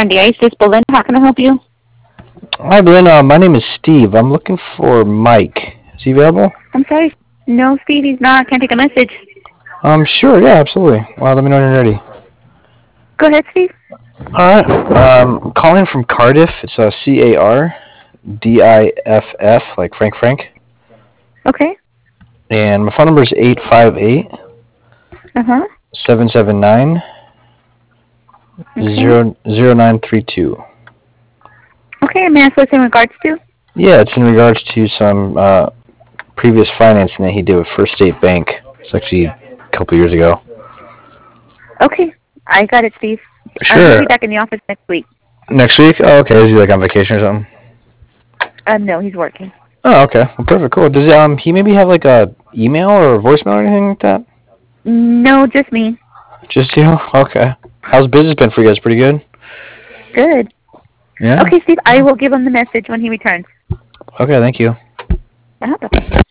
Buen Dia. Is this Belinda? How can I help you? Hi, Belinda. My name is Steve. I'm looking for Mike. Is he available? I'm sorry. No, Steve, he's not. Can't take a message. Sure. Yeah, absolutely. Well, let me know when you're ready. Go ahead, Steve. All right. I'm calling from Cardiff. It's Cardiff, like Frank. Okay. And my phone number is 858 Uh-huh. 779 Okay. 0932. Okay, may I ask what's in regards to? Yeah, it's in regards to some previous financing that he did with First State Bank. It's actually a couple years ago. Okay. I got it, Steve. He'll Sure. be back in the office next week. Next week? Oh, okay. Is he like on vacation or something? No, he's working. Oh, okay. Well, perfect. Cool. Does he maybe have like a email or a voicemail or anything like that? No, just me. Just you? Okay. How's business been for you guys? Pretty good? Good. Yeah? Okay, Steve, I will give him the message when he returns. Okay, thank you. Bye-bye.